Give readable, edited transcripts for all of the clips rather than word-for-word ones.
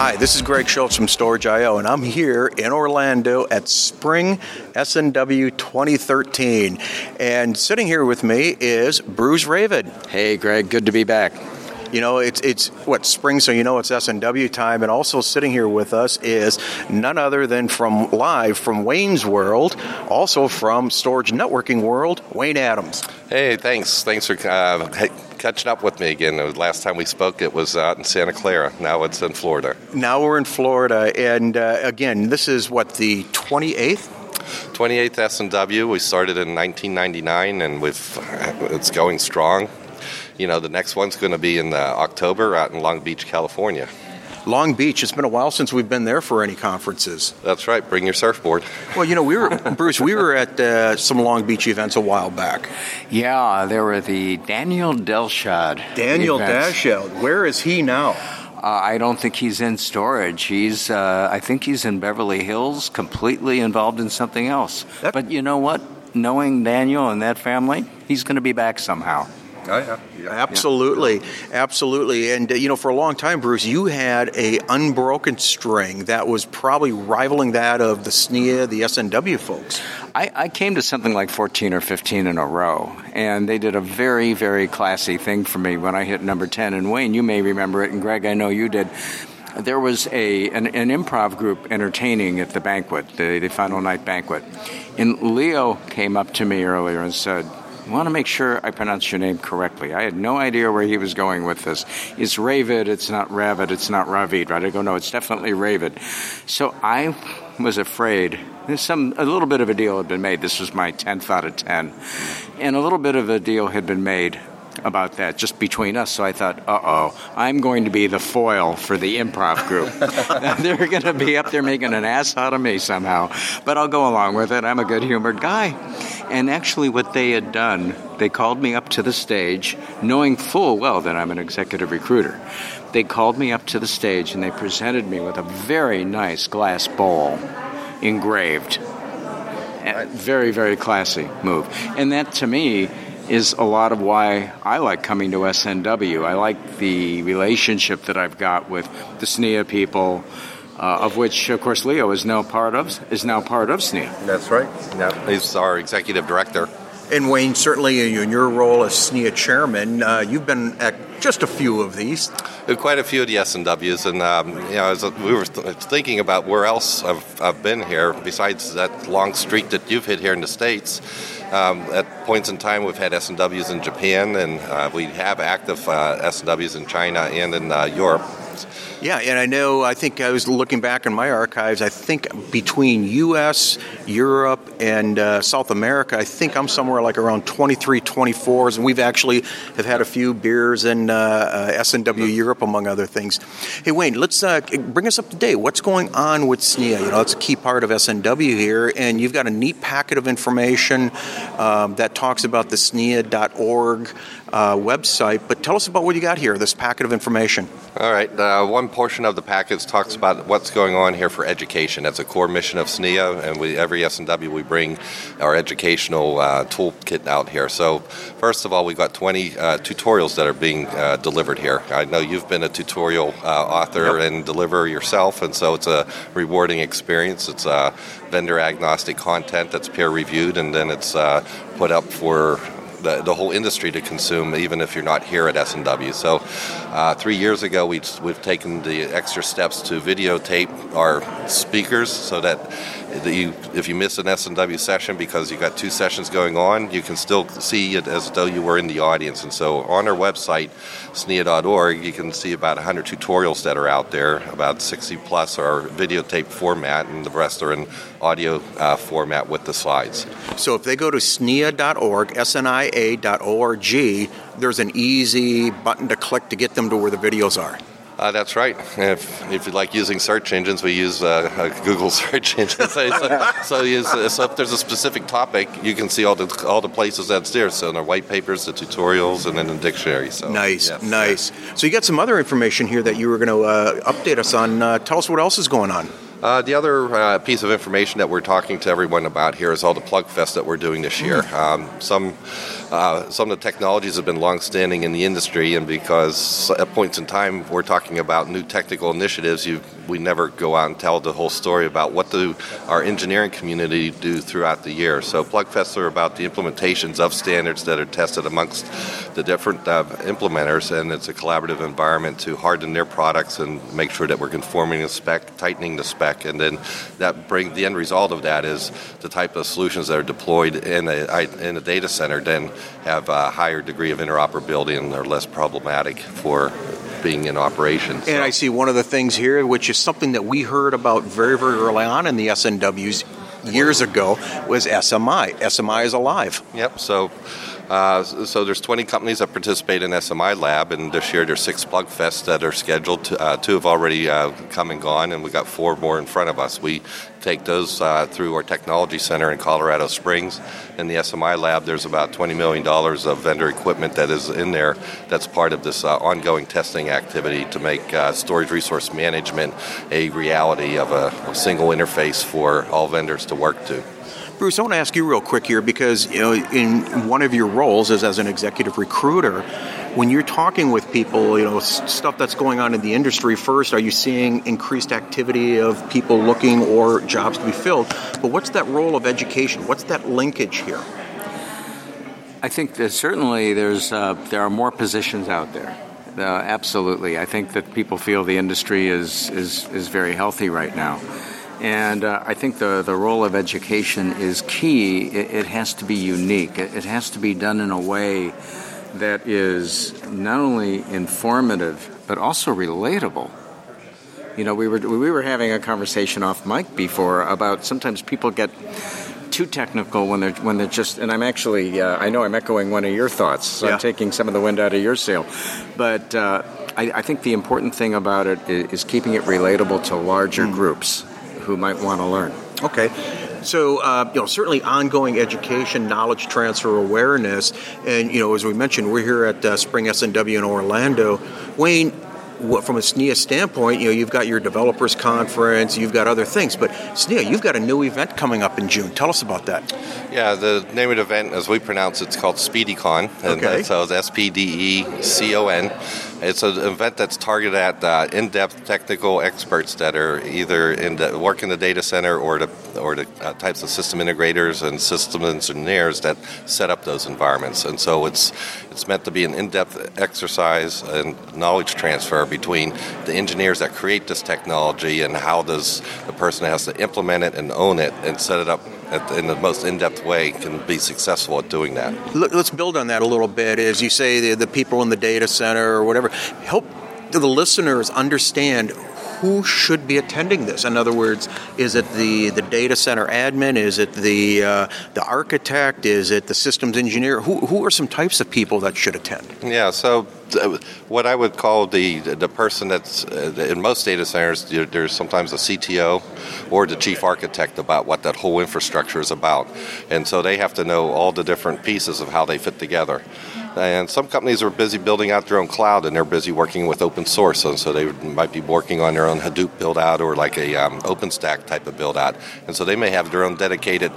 Hi, this is Greg Schultz from Storage.io, and I'm here in Orlando at Spring S&W 2013. And sitting here with me is Bruce Ravid. Hey, Greg, good to be back. You know, it's what, spring, so you know it's S&W time. And also sitting here with us is none other than live from Wayne's World, also from Storage Networking World, Wayne Adams. Hey, thanks. Thanks for catching up with me again. The last time we spoke, it was out in Santa Clara. Now it's in Florida. Now we're in Florida. And again, this is what, the 28th? 28th S&W. We started in 1999, and it's going strong. You know, the next one's going to be in October out in Long Beach, California. Long Beach. It's been a while since we've been there for any conferences. That's right. Bring your surfboard. Well, you know, Bruce, we were at some Long Beach events a while back. Yeah, there were the Daniel Delshad Delshad. Where is he now? I don't think he's in storage. I think he's in Beverly Hills, completely involved in something else. But you know what? Knowing Daniel and that family, he's going to be back somehow. Oh, yeah. Absolutely. And, you know, for a long time, Bruce, you had a unbroken string that was probably rivaling that of the SNIA, the S&W folks. I came to something like 14 or 15 in a row, and they did a very, very classy thing for me when I hit number 10. And, Wayne, you may remember it, and Greg, I know you did. There was an improv group entertaining at the banquet, the final night banquet. And Leo came up to me earlier and said, I want to make sure I pronounce your name correctly. I had no idea where he was going with this. It's Ravid, it's not Ravid, it's not Ravid, right? I go, no, it's definitely Ravid. So I was afraid. A little bit of a deal had been made. This was my 10th out of 10. And a little bit of a deal had been made about that, just between us. So I thought, I'm going to be the foil for the improv group. They're going to be up there making an ass out of me somehow. But I'll go along with it. I'm a good-humored guy. And actually what they had done, they called me up to the stage, knowing full well that I'm an executive recruiter. They called me up to the stage, and they presented me with a very nice glass bowl engraved. Very, very classy move. And that, to me, is a lot of why I like coming to S&W. I like the relationship that I've got with the SNIA people, of which, of course, Leo is now part of SNIA. That's right. Yeah. He's our executive director. And Wayne, certainly in your role as SNIA chairman, you've been at just a few of these. Quite a few of the S&Ws, and as we were thinking about where else I've been here, besides that long streak that you've hit here in the States. At points in time, we've had S&Ws in Japan, and we have active S&Ws in China and in Europe. Yeah, and I think I was looking back in my archives, I think between U.S., Europe, and South America, I think I'm somewhere like around 23, 24s, and we've actually have had a few beers in S&W Europe, among other things. Hey, Wayne, let's bring us up to date. What's going on with SNIA? You know, it's a key part of S&W here, and you've got a neat packet of information that talks about the SNIA.org website, but tell us about what you got here, this packet of information. All right. One portion of the package talks about what's going on here for education. That's a core mission of SNIA, and every S&W we bring our educational toolkit out here. So first of all, we've got 20 tutorials that are being delivered here. I know you've been a tutorial author and deliverer yourself, and so it's a rewarding experience. It's vendor agnostic content that's peer reviewed, and then it's put up for the whole industry to consume, even if you're not here at S&W. So 3 years ago, we've taken the extra steps to videotape our speakers so that if you miss an S&W session because you got two sessions going on, you can still see it as though you were in the audience. And so on our website, SNIA.org, you can see about 100 tutorials that are out there. About 60 plus are videotape format, and the rest are in audio format with the slides. So if they go to SNIA.org, SNIA.org, there's an easy button to click to get them to where the videos are. That's right. If you like using search engines, we use Google search engines. So if there's a specific topic, you can see all the places that's there. So in our white papers, the tutorials, and then the dictionary. So nice. Yes. So you got some other information here that you were going to update us on. Tell us what else is going on. The other piece of information that we're talking to everyone about here is all the Plug Fest that we're doing this year. Some of the technologies have been long-standing in the industry, and because at points in time we're talking about new technical initiatives, we never go out and tell the whole story about what do our engineering community do throughout the year. So Plug Fests are about the implementations of standards that are tested amongst the different implementers, and it's a collaborative environment to harden their products and make sure that we're conforming the spec, tightening the spec, and then the end result of that is the type of solutions that are deployed in a data center then have a higher degree of interoperability and are less problematic for being in operation. And I see one of the things here, which is something that we heard about very, very early on in the SNWs years ago, was SMI. SMI is alive. Yep. So there's 20 companies that participate in SMI Lab, and this year there's 6 Plug Fests that are scheduled. 2 have already come and gone, and we've got 4 more in front of us. We take those through our technology center in Colorado Springs. In the SMI Lab, there's about $20 million of vendor equipment that is in there that's part of this ongoing testing activity to make storage resource management a reality of a single interface for all vendors to work to. Bruce, I want to ask you real quick here because, in one of your roles as an executive recruiter, when you're talking with people, stuff that's going on in the industry, first, are you seeing increased activity of people looking or jobs to be filled? But what's that role of education? What's that linkage here? I think that certainly there are more positions out there. Absolutely. I think that people feel the industry is very healthy right now. And I think the role of education is key. It has to be unique. It has to be done in a way that is not only informative, but also relatable. We were having a conversation off mic before about sometimes people get too technical when they're just, and I'm actually, I know I'm echoing one of your thoughts, so yeah. I'm taking some of the wind out of your sail. But I think the important thing about it is keeping it relatable to larger groups who might want to learn. Okay. So, certainly ongoing education, knowledge transfer, awareness, and, as we mentioned, we're here at Spring SNW in Orlando. Wayne, from a SNIA standpoint, you've got your developers conference, you've got other things, but SNIA, you've got a new event coming up in June. Tell us about that. Yeah, the name of the event, as we pronounce it, it's called SPDEcon, and so it's SPDEcon. It's an event that's targeted at in-depth technical experts that are either work in the data center or the types of system integrators and system engineers that set up those environments. And so it's meant to be an in-depth exercise and knowledge transfer between the engineers that create this technology and how does the person that has to implement it and own it and set it up in the most in-depth way can be successful at doing that. Let's build on that a little bit. As you say, the people in the data center or whatever, help the listeners understand who should be attending this. In other words, is it the data center admin? Is it the architect? Is it the systems engineer? Who are some types of people that should attend? Yeah, so what I would call the person that's in most data centers, there's sometimes a CTO or the chief architect about what that whole infrastructure is about. And so they have to know all the different pieces of how they fit together. And some companies are busy building out their own cloud, and they're busy working with open source, and so they might be working on their own Hadoop build-out or like a OpenStack type of build-out. And so they may have their own dedicated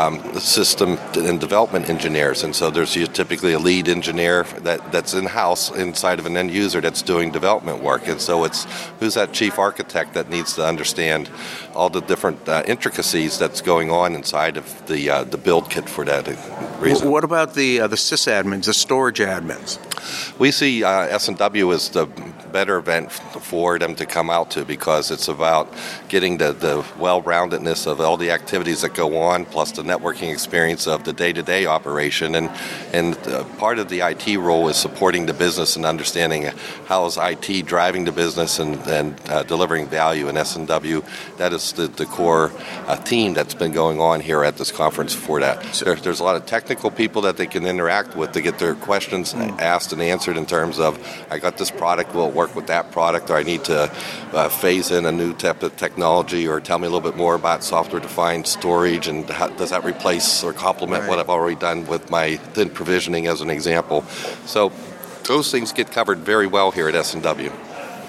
system and development engineers, and so there's typically a lead engineer that's in-house inside of an end user that's doing development work. And so it's who's that chief architect that needs to understand all the different intricacies that's going on inside of the build kit for that reason. What about the sysadmins, the storage admins? We see S&W as the better event for them to come out to because it's about getting the well-roundedness of all the activities that go on plus the networking experience of the day-to-day operation. And part of the IT role is supporting the business and understanding how is IT driving the business and delivering value in S&W. That is the core theme that's been going on here at this conference for that. There's a lot of technical people that they can interact with to get their questions asked and answered in terms of, I got this product, will it work with that product, or I need to phase in a new type of technology, or tell me a little bit more about software-defined storage, and how, does that replace or complement what I've already done with my thin provisioning as an example. So those things get covered very well here at S&W.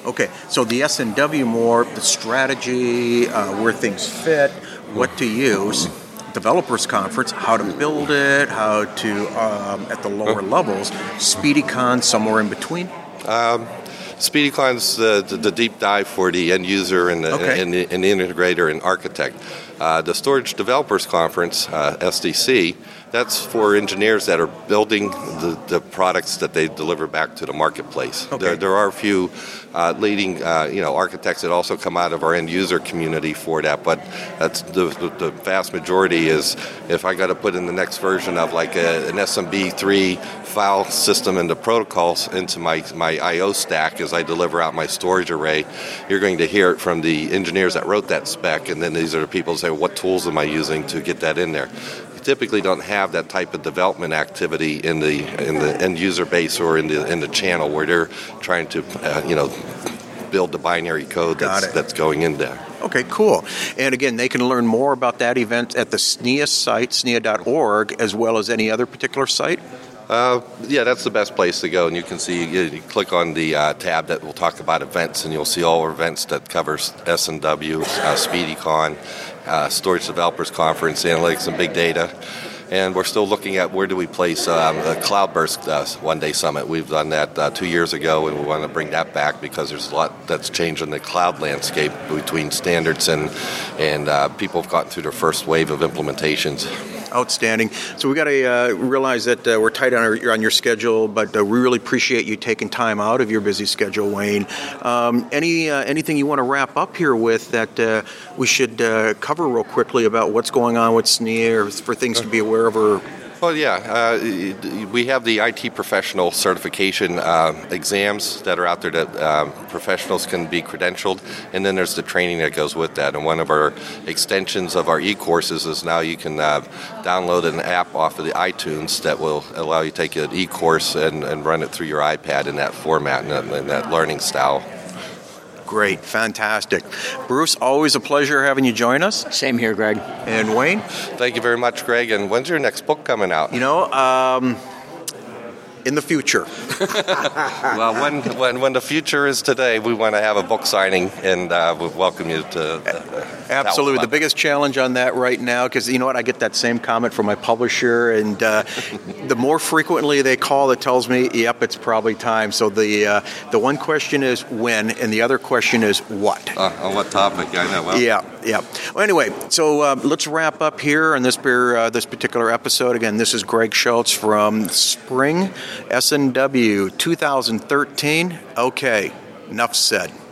Okay, so the S&W more, the strategy, where things fit, what to use. Developers Conference, how to build it, how to, at the lower levels. SpeedyCon, somewhere in between? SpeedyCon's the deep dive for the end user and the integrator and architect. The Storage Developers Conference, SDC, that's for engineers that are building the products that they deliver back to the marketplace. Okay. There are a few leading architects that also come out of our end user community for that, but that's the vast majority is if I got to put in the next version of like an SMB3 file system and the protocols into my I/O stack as I deliver out my storage array, you're going to hear it from the engineers that wrote that spec, and then these are the people who say, what tools am I using to get that in there? You typically don't have that type of development activity in the end user base or in the channel where they're trying to build the binary code that's going in there. Okay, cool. And again, they can learn more about that event at the SNIA site, SNIA.org, as well as any other particular site? Yeah, that's the best place to go, and you can see, you click on the tab that will talk about events, and you'll see all our events that covers S&W, SpeedyCon, Storage Developers Conference, Analytics and Big Data. And we're still looking at where do we place the Cloudburst one-day summit. We've done that 2 years ago, and we want to bring that back because there's a lot that's changed in the cloud landscape between standards and people have gotten through their first wave of implementations. Outstanding. So we got to realize that we're tight on your schedule, but we really appreciate you taking time out of your busy schedule, Wayne. Anything you want to wrap up here with that we should cover real quickly about what's going on with SNIA or for things to be aware of? Or Well, yeah. We have the IT professional certification exams that are out there that professionals can be credentialed, and then there's the training that goes with that. And one of our extensions of our e-courses is now you can download an app off of the iTunes that will allow you to take an e-course and run it through your iPad in that format and that learning style. Great, fantastic. Bruce, always a pleasure having you join us. Same here, Greg. And Wayne? Thank you very much, Greg. And when's your next book coming out? In the future. Well, when the future is today, we want to have a book signing, and we welcome you to. Absolutely. The biggest challenge on that right now, because you know what, I get that same comment from my publisher, and the more frequently they call, that tells me, yep, it's probably time. So the one question is when, and the other question is what. On what topic? I know. Well. Yeah. Well, anyway, so let's wrap up here on this particular episode. Again, this is Greg Schultz from Spring S&W 2013. Okay, enough said.